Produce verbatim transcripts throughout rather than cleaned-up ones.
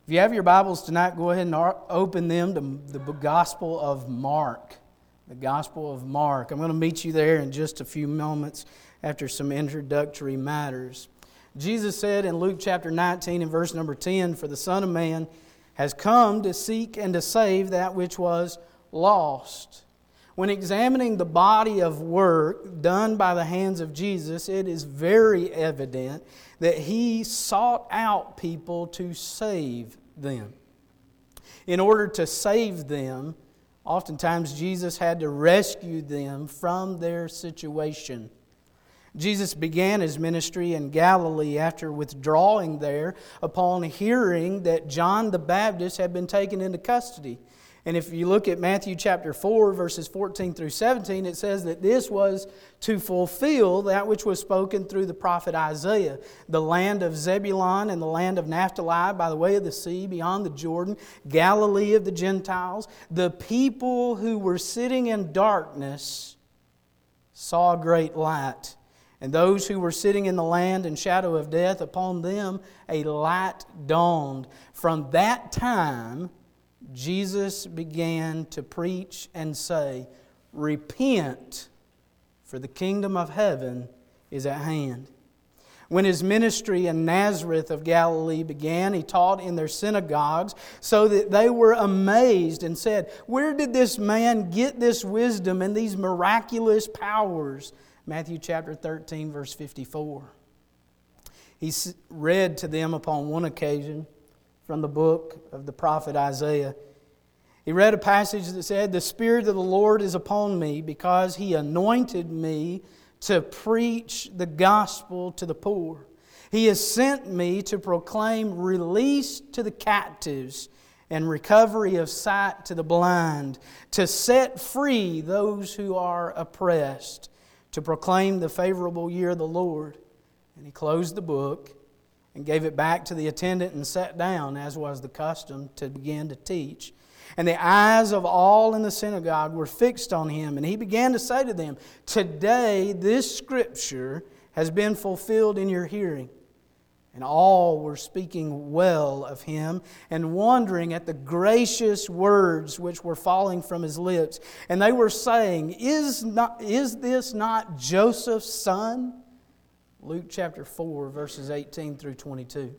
If you have your Bibles tonight, go ahead and open them to the Gospel of Mark. The Gospel of Mark. I'm going to meet you there in just a few moments after some introductory matters. Jesus said in Luke chapter nineteen and verse number ten, "For the Son of Man has come to seek and to save that which was lost." When examining the body of work done by the hands of Jesus, it is very evident that He sought out people to save them. In order to save them, oftentimes Jesus had to rescue them from their situation. Jesus began His ministry in Galilee after withdrawing there upon hearing that John the Baptist had been taken into custody. And if you look at Matthew chapter four, verses fourteen through seventeen, it says that this was to fulfill that which was spoken through the prophet Isaiah. The land of Zebulun and the land of Naphtali by the way of the sea beyond the Jordan, Galilee of the Gentiles, the people who were sitting in darkness saw a great light. And those who were sitting in the land and shadow of death, upon them a light dawned. From that time, Jesus began to preach and say, "Repent, for the kingdom of heaven is at hand." When His ministry in Nazareth of Galilee began, He taught in their synagogues, so that they were amazed and said, "Where did this man get this wisdom and these miraculous powers?" Matthew chapter thirteen, verse fifty-four. He read to them upon one occasion from the book of the prophet Isaiah. He read a passage that said, "The Spirit of the Lord is upon me, because He anointed me to preach the gospel to the poor. He has sent me to proclaim release to the captives and recovery of sight to the blind, to set free those who are oppressed, to proclaim the favorable year of the Lord." And He closed the book and gave it back to the attendant and sat down, as was the custom, to begin to teach. And the eyes of all in the synagogue were fixed on Him. And He began to say to them, "Today this Scripture has been fulfilled in your hearing." And all were speaking well of Him and wondering at the gracious words which were falling from His lips. And they were saying, Is not, is this not Joseph's son?" Luke chapter four, verses eighteen through twenty-two.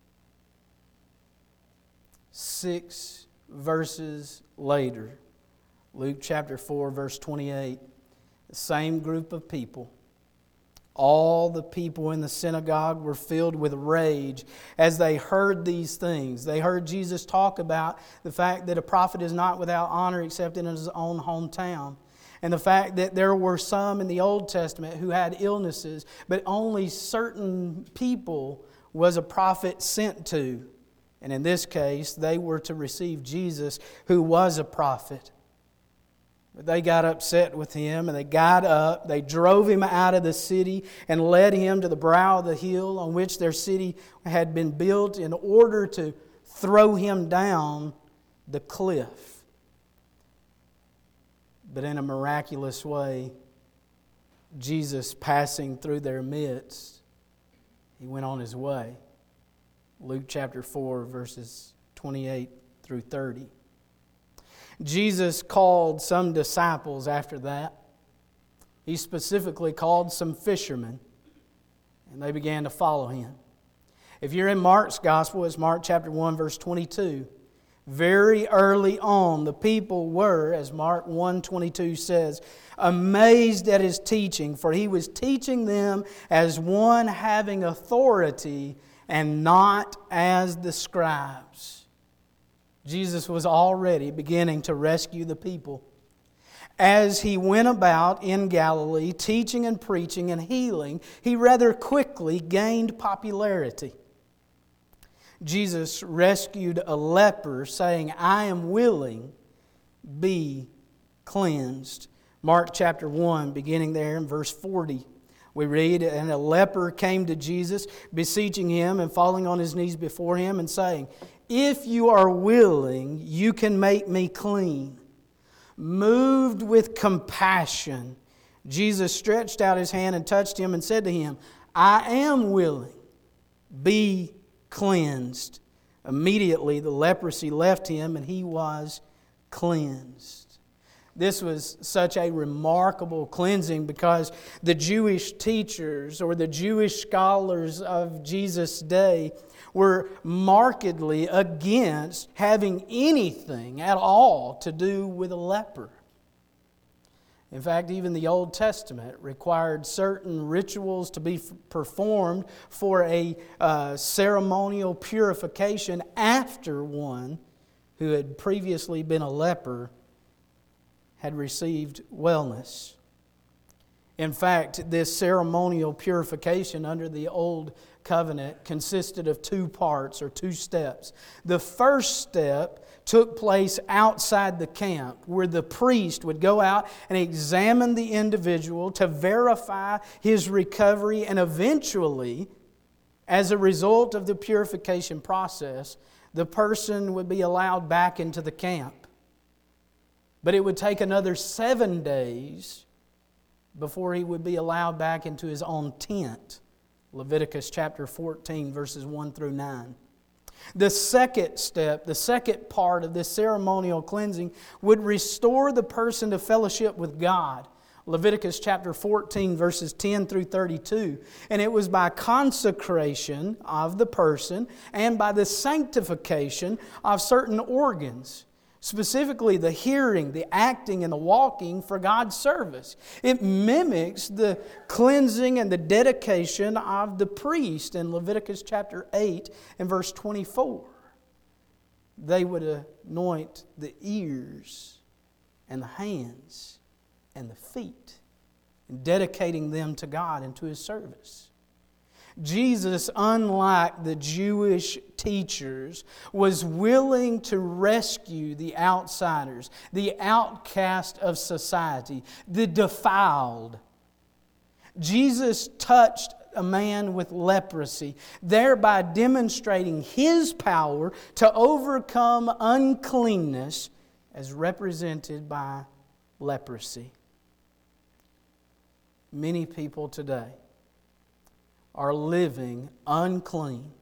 Six verses later, Luke chapter four, verse twenty-eight, the same group of people, all the people in the synagogue were filled with rage as they heard these things. They heard Jesus talk about the fact that a prophet is not without honor except in his own hometown. And the fact that there were some in the Old Testament who had illnesses, but only certain people was a prophet sent to. And in this case, they were to receive Jesus, who was a prophet. But they got upset with Him, and they got up, they drove Him out of the city and led Him to the brow of the hill on which their city had been built in order to throw Him down the cliff. But in a miraculous way, Jesus passing through their midst, He went on His way. Luke chapter four, verses twenty-eight through thirty. Jesus called some disciples after that. He specifically called some fishermen, and they began to follow Him. If you're in Mark's Gospel, it's Mark chapter one, verse twenty-two. Very early on, the people were, as Mark one twenty-two says, amazed at His teaching, for He was teaching them as one having authority and not as the scribes. Jesus was already beginning to rescue the people. As He went about in Galilee, teaching and preaching and healing, He rather quickly gained popularity. Jesus rescued a leper, saying, "I am willing, be cleansed." Mark chapter one, beginning there in verse forty. We read, "And a leper came to Jesus, beseeching Him and falling on his knees before Him and saying, 'If you are willing, you can make me clean.' Moved with compassion, Jesus stretched out His hand and touched him and said to him, 'I am willing, be cleansed.' Immediately the leprosy left him and he was cleansed. This was such a remarkable cleansing because the Jewish teachers or the Jewish scholars of Jesus' day were markedly against having anything at all to do with a leper. In fact, even the Old Testament required certain rituals to be f- performed for a uh, ceremonial purification after one who had previously been a leper had received wellness. In fact, this ceremonial purification under the Old Covenant consisted of two parts or two steps. The first step took place outside the camp, where the priest would go out and examine the individual to verify his recovery, and eventually, as a result of the purification process, the person would be allowed back into the camp. But it would take another seven days before he would be allowed back into his own tent. Leviticus chapter fourteen, verses one through nine. The second step, the second part of this ceremonial cleansing would restore the person to fellowship with God. Leviticus chapter fourteen, verses ten through thirty-two. And it was by consecration of the person and by the sanctification of certain organs, specifically the hearing, the acting, and the walking for God's service. It mimics the cleansing and the dedication of the priest in Leviticus chapter eight and verse twenty-four. They would anoint the ears and the hands and the feet, and dedicating them to God and to His service. Jesus, unlike the Jewish teachers, was willing to rescue the outsiders, the outcast of society, the defiled. Jesus touched a man with leprosy, thereby demonstrating His power to overcome uncleanness as represented by leprosy. Many people today are living unclean,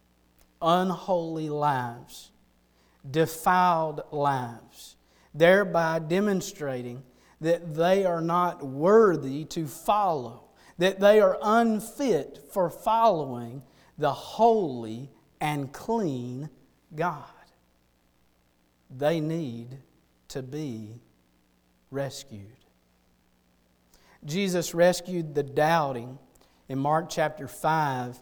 unholy lives, defiled lives, thereby demonstrating that they are not worthy to follow, that they are unfit for following the holy and clean God. They need to be rescued. Jesus rescued the doubting. In Mark chapter five,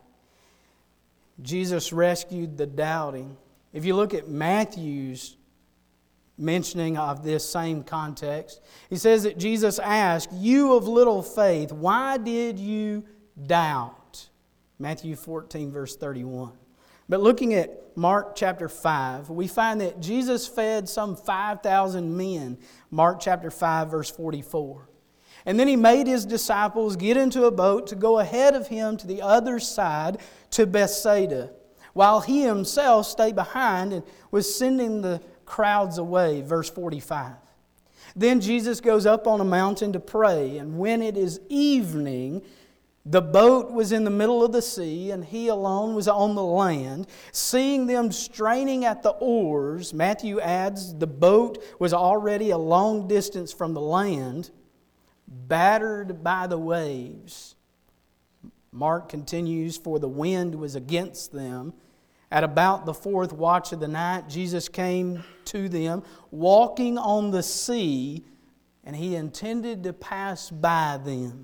Jesus rescued the doubting. If you look at Matthew's mentioning of this same context, he says that Jesus asked, "You of little faith, why did you doubt?" Matthew fourteen, verse thirty-one. But looking at Mark chapter five, we find that Jesus fed some five thousand men. Mark chapter five, verse forty-four. And then He made His disciples get into a boat to go ahead of Him to the other side to Bethsaida, while He Himself stayed behind and was sending the crowds away. Verse forty-five. Then Jesus goes up on a mountain to pray, and when it is evening, the boat was in the middle of the sea, and He alone was on the land. Seeing them straining at the oars, Matthew adds, the boat was already a long distance from the land, battered by the waves. Mark continues, for the wind was against them. At about the fourth watch of the night, Jesus came to them, walking on the sea, and He intended to pass by them.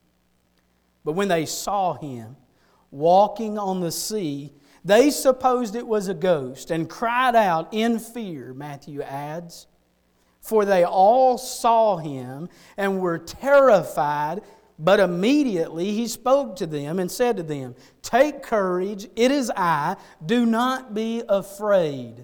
But when they saw Him walking on the sea, they supposed it was a ghost and cried out in fear, Matthew adds. For they all saw Him and were terrified, but immediately He spoke to them and said to them, "Take courage, it is I, do not be afraid."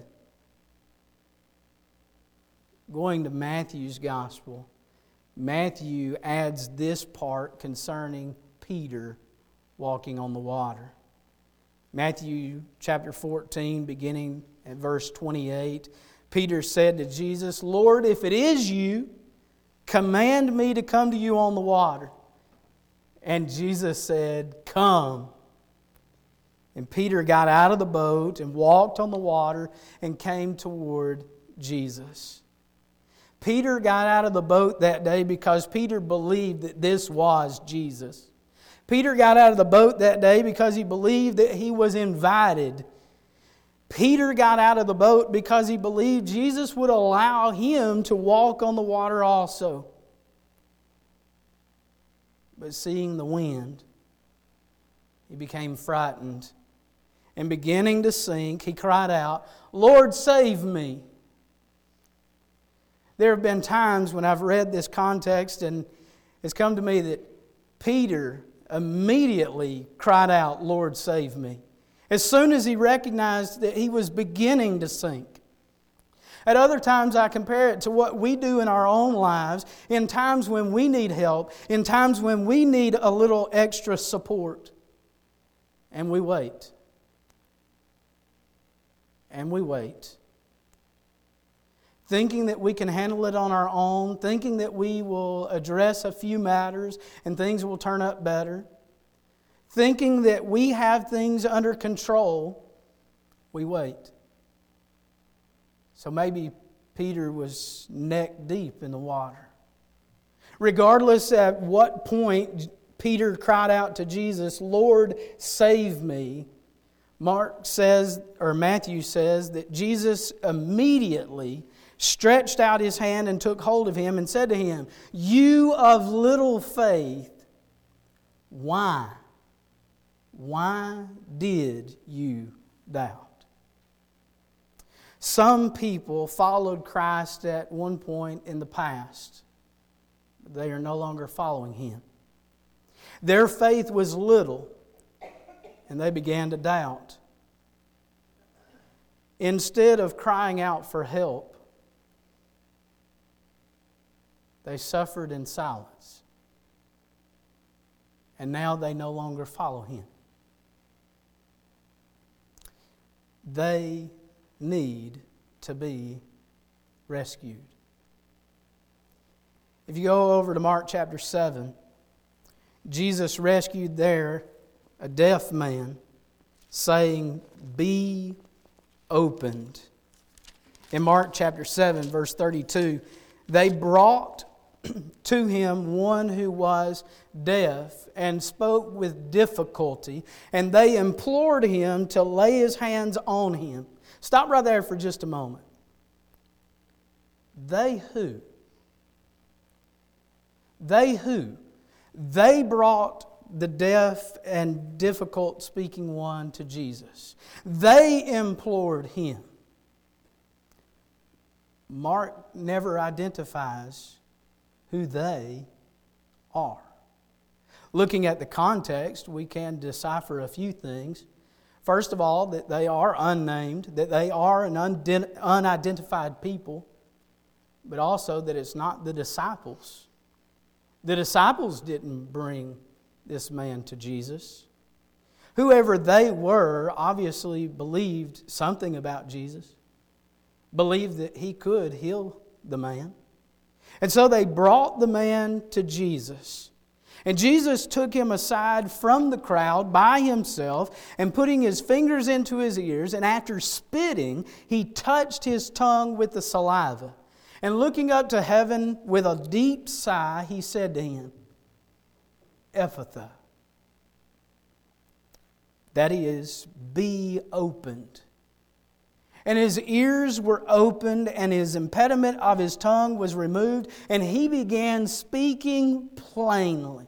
Going to Matthew's Gospel, Matthew adds this part concerning Peter walking on the water. Matthew chapter fourteen, beginning at verse twenty-eight, Peter said to Jesus, "Lord, if it is You, command me to come to You on the water." And Jesus said, "Come." And Peter got out of the boat and walked on the water and came toward Jesus. Peter got out of the boat that day because Peter believed that this was Jesus. Peter got out of the boat that day because he believed that he was invited. Peter got out of the boat because he believed Jesus would allow him to walk on the water also. But seeing the wind, he became frightened. And beginning to sink, he cried out, "Lord, save me." There have been times when I've read this context and it's come to me that Peter immediately cried out, "Lord, save me," as soon as he recognized that he was beginning to sink. At other times, I compare it to what we do in our own lives, in times when we need help, in times when we need a little extra support. And we wait. And we wait. Thinking that we can handle it on our own, thinking that we will address a few matters and things will turn up better, thinking that we have things under control, we wait. So maybe Peter was neck deep in the water. Regardless at what point Peter cried out to Jesus, "Lord, save me," Mark says, or Matthew says, that Jesus immediately stretched out His hand and took hold of him and said to him, "You of little faith, why? Why did you doubt?" Some people followed Christ at one point in the past, but they are no longer following Him. Their faith was little, and they began to doubt. Instead of crying out for help, they suffered in silence. And now they no longer follow Him. They need to be rescued. If you go over to Mark chapter seven, Jesus rescued there a deaf man, saying, "Be opened." In Mark chapter seven, verse thirty-two, they brought to him one who was deaf and spoke with difficulty, and they implored him to lay his hands on him. Stop right there for just a moment. They who? They who? They brought the deaf and difficult speaking one to Jesus. They implored Him. Mark never identifies who they are. Looking at the context, we can decipher a few things. First of all, that they are unnamed, that they are an unidentified people, but also that it's not the disciples. The disciples didn't bring this man to Jesus. Whoever they were obviously believed something about Jesus, believed that He could heal the man. And so they brought the man to Jesus. And Jesus took him aside from the crowd by Himself and putting His fingers into his ears, and after spitting, He touched his tongue with the saliva. And looking up to heaven with a deep sigh, He said to him, "Ephphatha." That is, be opened. And his ears were opened, and his impediment of his tongue was removed, and he began speaking plainly.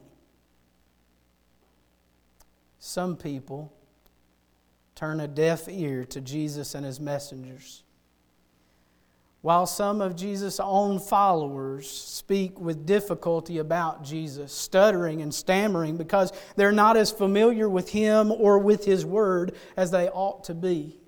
Some people turn a deaf ear to Jesus and His messengers, while some of Jesus' own followers speak with difficulty about Jesus, stuttering and stammering because they're not as familiar with Him or with His Word as they ought to be.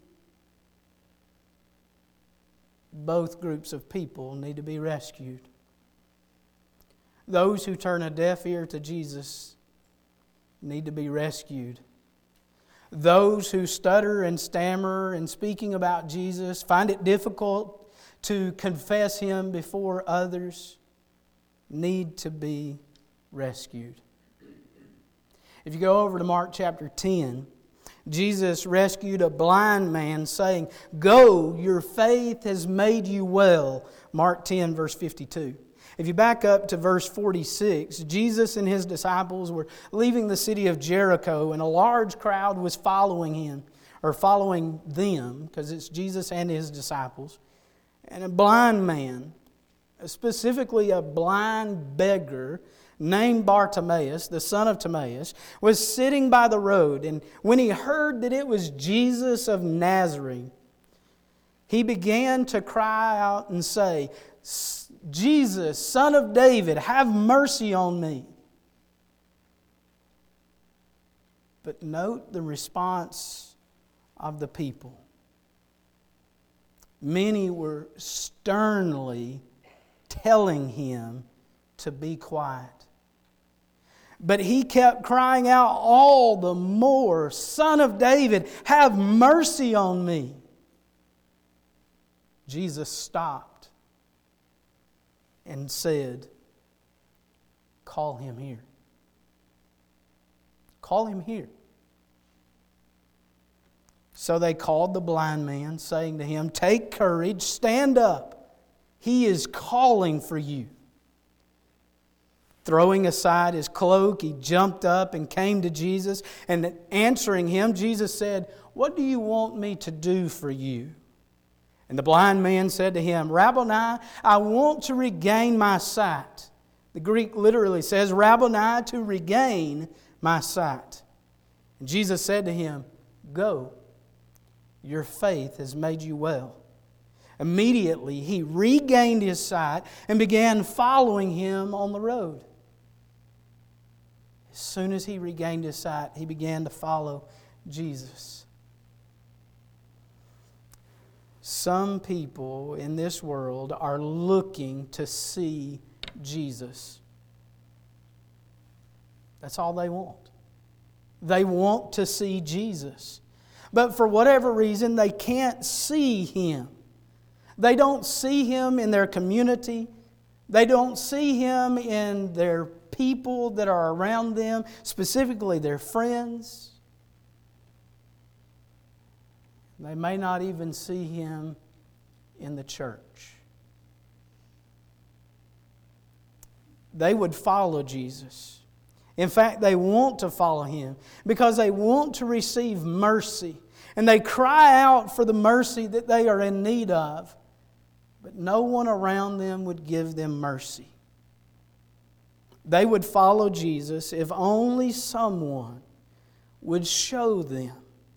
Both groups of people need to be rescued. Those who turn a deaf ear to Jesus need to be rescued. Those who stutter and stammer in speaking about Jesus, find it difficult to confess Him before others, need to be rescued. If you go over to Mark chapter ten, Jesus rescued a blind man, saying, "Go, your faith has made you well." Mark ten, verse fifty-two. If you back up to verse forty-six, Jesus and His disciples were leaving the city of Jericho, and a large crowd was following Him, or following them, because it's Jesus and His disciples. And a blind man, specifically a blind beggar named Bartimaeus, the son of Timaeus, was sitting by the road. And when he heard that it was Jesus of Nazareth, he began to cry out and say, "Jesus, Son of David, have mercy on me." But note the response of the people. Many were sternly telling him to be quiet. But he kept crying out all the more, "Son of David, have mercy on me." Jesus stopped and said, "Call him here. Call him here." So they called the blind man, saying to him, "Take courage, stand up. He is calling for you." Throwing aside his cloak, he jumped up and came to Jesus. And answering him, Jesus said, "What do you want me to do for you?" And the blind man said to him, "Rabboni, I want to regain my sight." The Greek literally says, "Rabboni," to regain my sight. And Jesus said to him, "Go, your faith has made you well." Immediately he regained his sight and began following him on the road. As soon as he regained his sight, he began to follow Jesus. Some people in this world are looking to see Jesus. That's all they want. They want to see Jesus. But for whatever reason, they can't see Him. They don't see Him in their community. They don't see Him in their people that are around them, specifically their friends. They may not even see Him in the church. They would follow Jesus. In fact, they want to follow Him because they want to receive mercy. And they cry out for the mercy that they are in need of. But no one around them would give them mercy. They would follow Jesus if only someone would show them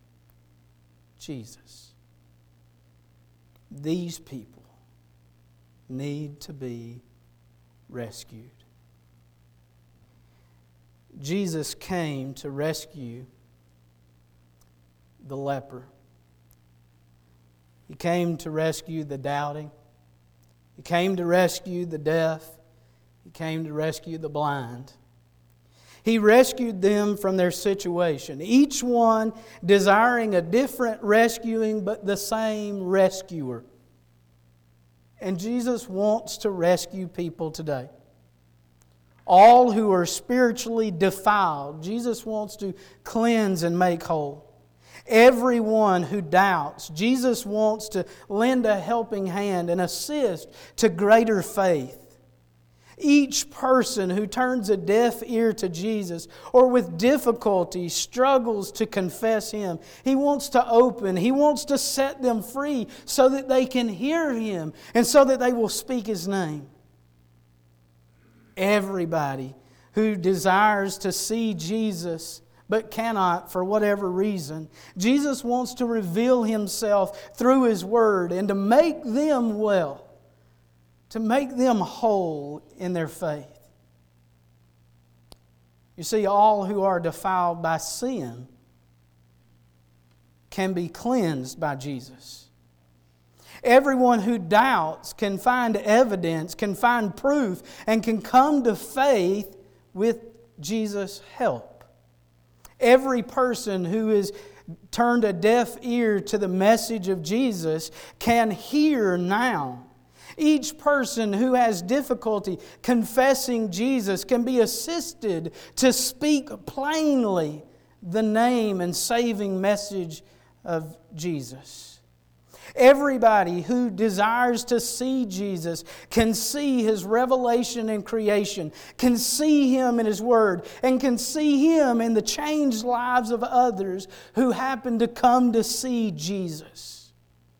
Jesus. These people need to be rescued. Jesus came to rescue the leper. He came to rescue the doubting. He came to rescue the deaf. He came to rescue the blind. He rescued them from their situation, each one desiring a different rescuing but the same rescuer. And Jesus wants to rescue people today. All who are spiritually defiled, Jesus wants to cleanse and make whole. Everyone who doubts, Jesus wants to lend a helping hand and assist to greater faith. Each person who turns a deaf ear to Jesus or with difficulty struggles to confess Him, He wants to open, He wants to set them free so that they can hear Him and so that they will speak His name. Everybody who desires to see Jesus but cannot for whatever reason, Jesus wants to reveal Himself through His Word and to make them well, to make them whole in their faith. You see, all who are defiled by sin can be cleansed by Jesus. Everyone who doubts can find evidence, can find proof, and can come to faith with Jesus' help. Every person who has turned a deaf ear to the message of Jesus can hear now. Each person who has difficulty confessing Jesus can be assisted to speak plainly the name and saving message of Jesus. Everybody who desires to see Jesus can see His revelation in creation, can see Him in His Word, and can see Him in the changed lives of others who happen to come to see Jesus.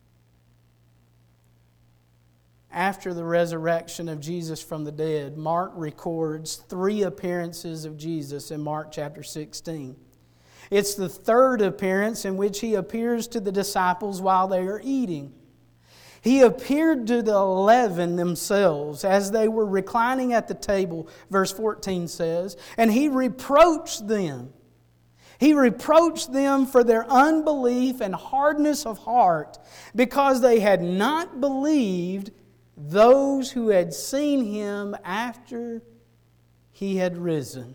After the resurrection of Jesus from the dead, Mark records three appearances of Jesus in Mark chapter sixteen. It's the third appearance in which He appears to the disciples while they are eating. He appeared to the eleven themselves as they were reclining at the table, verse fourteen says, and He reproached them. He reproached them for their unbelief and hardness of heart because they had not believed those who had seen Him after He had risen.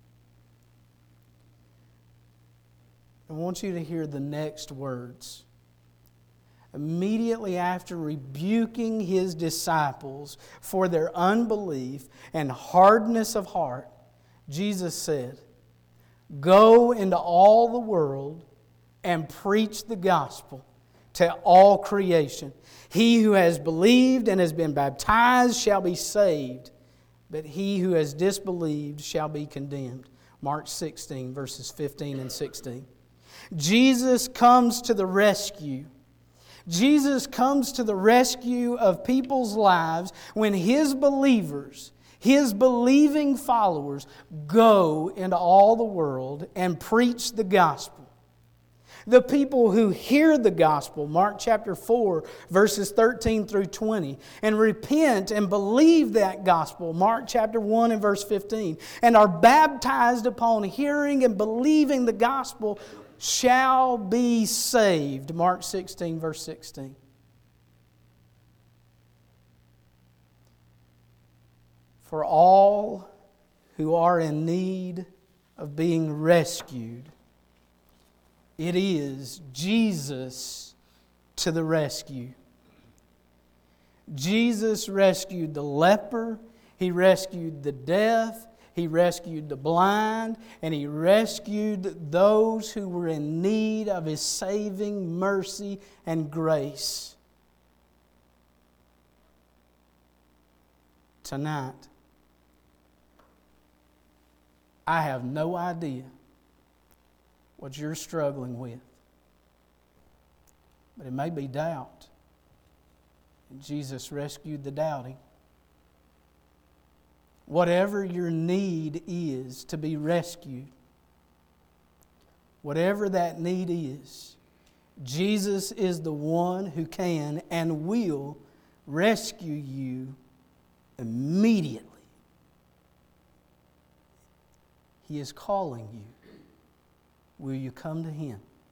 I want you to hear the next words. Immediately after rebuking His disciples for their unbelief and hardness of heart, Jesus said, "Go into all the world and preach the gospel to all creation. He who has believed and has been baptized shall be saved, but he who has disbelieved shall be condemned." Mark sixteen, verses fifteen and sixteen. Jesus comes to the rescue. Jesus comes to the rescue of people's lives when His believers, His believing followers, go into all the world and preach the gospel. The people who hear the gospel, Mark chapter four, verses thirteen through twenty, and repent and believe that gospel, Mark chapter one and verse fifteen, and are baptized upon hearing and believing the gospel, shall be saved. Mark sixteen, verse sixteen. For all who are in need of being rescued, it is Jesus to the rescue. Jesus rescued the leper, He rescued the deaf, He rescued the blind, and He rescued those who were in need of His saving mercy and grace. Tonight, I have no idea what you're struggling with, but it may be doubt. And Jesus rescued the doubting. Whatever your need is to be rescued, whatever that need is, Jesus is the one who can and will rescue you immediately. He is calling you. Will you come to Him?